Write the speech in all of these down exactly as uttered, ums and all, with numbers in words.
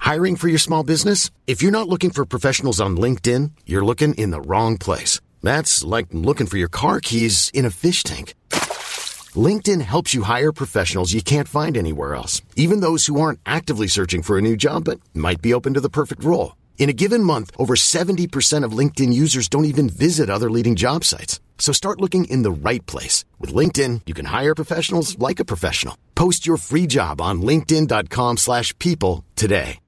Hiring for your small business? If you're not looking for professionals on LinkedIn, you're looking in the wrong place. That's like looking for your car keys in a fish tank. LinkedIn helps you hire professionals you can't find anywhere else, even those who aren't actively searching for a new job but might be open to the perfect role. In a given month, over seventy percent of LinkedIn users don't even visit other leading job sites. So start looking in the right place. With LinkedIn, you can hire professionals like a professional. Post your free job on linkedin.com slash people today.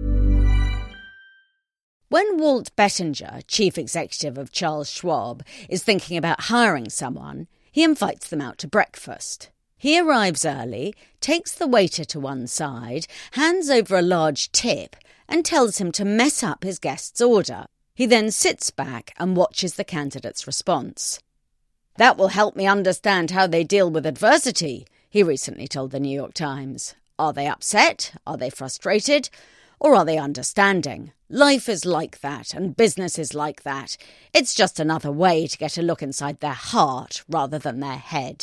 When Walt Bettinger, chief executive of Charles Schwab, is thinking about hiring someone, he invites them out to breakfast. He arrives early, takes the waiter to one side, hands over a large tip, and tells him to mess up his guest's order. He then sits back and watches the candidate's response. "That will help me understand how they deal with adversity," he recently told the New York Times. "Are they upset? Are they frustrated? Or are they understanding? Life is like that, and business is like that. It's just another way to get a look inside their heart rather than their head."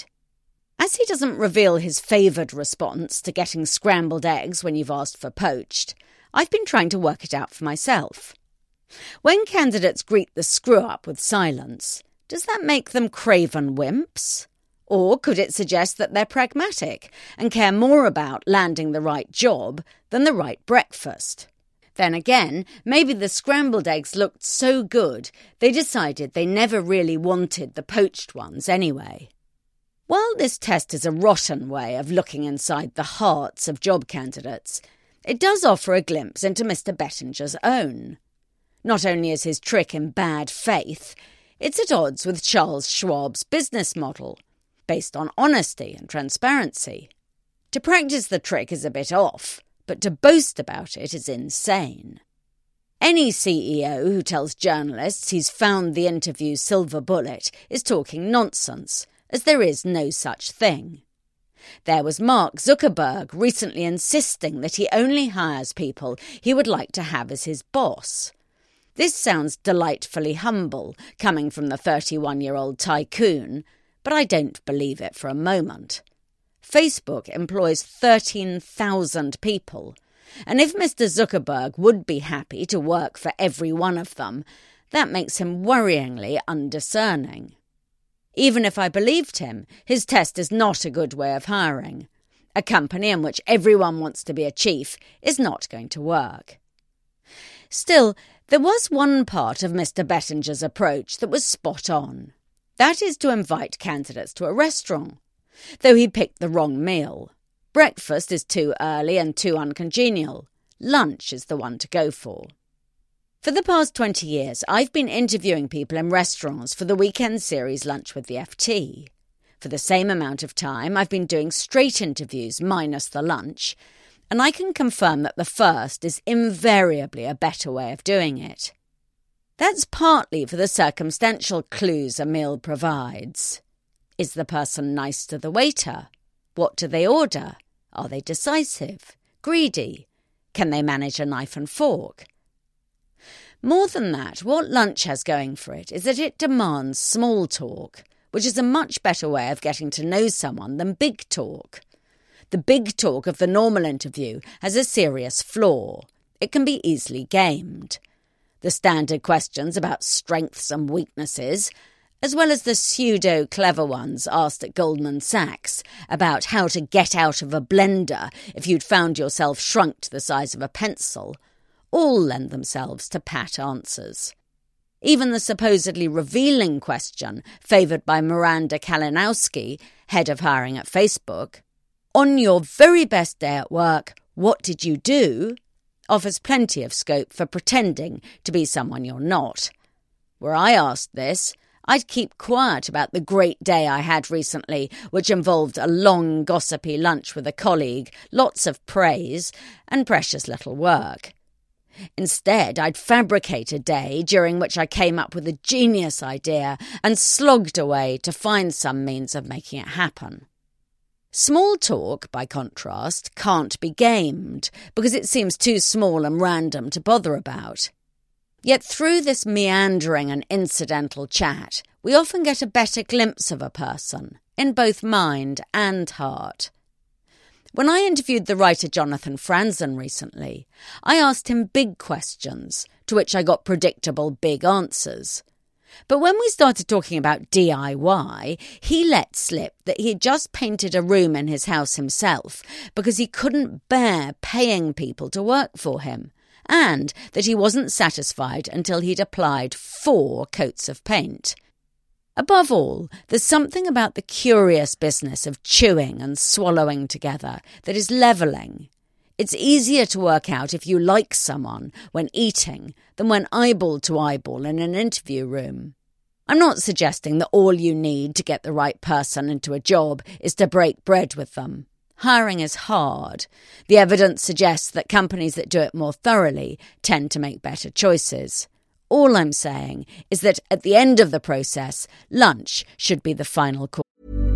As he doesn't reveal his favoured response to getting scrambled eggs when you've asked for poached, I've been trying to work it out for myself. When candidates greet the screw-up with silence, does that make them craven wimps? Or could it suggest that they're pragmatic and care more about landing the right job than the right breakfast? Then again, maybe the scrambled eggs looked so good they decided they never really wanted the poached ones anyway. While this test is a rotten way of looking inside the hearts of job candidates, it does offer a glimpse into Mister Bettinger's own. Not only is his trick in bad faith, it's at odds with Charles Schwab's business model, based on honesty and transparency. To practice the trick is a bit off, but to boast about it is insane. Any C E O who tells journalists he's found the interview's silver bullet is talking nonsense, as there is no such thing. There was Mark Zuckerberg recently insisting that he only hires people he would like to have as his boss. This sounds delightfully humble, coming from the thirty-one-year-old tycoon, but I don't believe it for a moment. Facebook employs thirteen thousand people, and if Mister Zuckerberg would be happy to work for every one of them, that makes him worryingly undiscerning. Even if I believed him, his test is not a good way of hiring. A company in which everyone wants to be a chief is not going to work. Still, there was one part of Mister Bettinger's approach that was spot on. That is to invite candidates to a restaurant, though he picked the wrong meal. Breakfast is too early and too uncongenial. Lunch is the one to go for. For the past twenty years, I've been interviewing people in restaurants for the weekend series Lunch with the F T. For the same amount of time, I've been doing straight interviews minus the lunch, and I can confirm that the first is invariably a better way of doing it. That's partly for the circumstantial clues a meal provides. Is the person nice to the waiter? What do they order? Are they decisive? Greedy? Can they manage a knife and fork? More than that, what lunch has going for it is that it demands small talk, which is a much better way of getting to know someone than big talk. The big talk of the normal interview has a serious flaw. It can be easily gamed. The standard questions about strengths and weaknesses, as well as the pseudo-clever ones asked at Goldman Sachs about how to get out of a blender if you'd found yourself shrunk to the size of a pencil, all lend themselves to pat answers. Even the supposedly revealing question favoured by Miranda Kalinowski, head of hiring at Facebook, "On your very best day at work, what did you do?" offers plenty of scope for pretending to be someone you're not. Were I asked this, I'd keep quiet about the great day I had recently, which involved a long gossipy lunch with a colleague, lots of praise, and precious little work. Instead, I'd fabricate a day during which I came up with a genius idea and slogged away to find some means of making it happen. Small talk, by contrast, can't be gamed because it seems too small and random to bother about. Yet through this meandering and incidental chat, we often get a better glimpse of a person, in both mind and heart. When I interviewed the writer Jonathan Franzen recently, I asked him big questions, to which I got predictable big answers. But when we started talking about D I Y, he let slip that he had just painted a room in his house himself because he couldn't bear paying people to work for him, and that he wasn't satisfied until he'd applied four coats of paint. Above all, there's something about the curious business of chewing and swallowing together that is levelling. It's easier to work out if you like someone when eating than when eyeball to eyeball in an interview room. I'm not suggesting that all you need to get the right person into a job is to break bread with them. Hiring is hard. The evidence suggests that companies that do it more thoroughly tend to make better choices. All I'm saying is that at the end of the process, lunch should be the final call.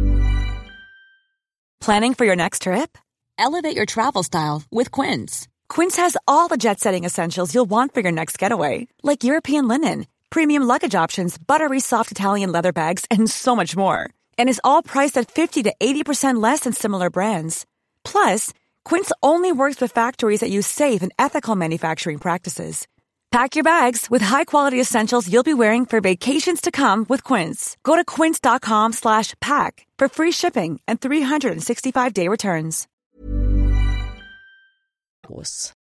Planning for your next trip? Elevate your travel style with Quince. Quince has all the jet-setting essentials you'll want for your next getaway, like European linen, premium luggage options, buttery soft Italian leather bags, and so much more. And is all priced at fifty to eighty percent less than similar brands. Plus, Quince only works with factories that use safe and ethical manufacturing practices. Pack your bags with high-quality essentials you'll be wearing for vacations to come with Quince. Go to quince.com slash pack for free shipping and three sixty-five day returns.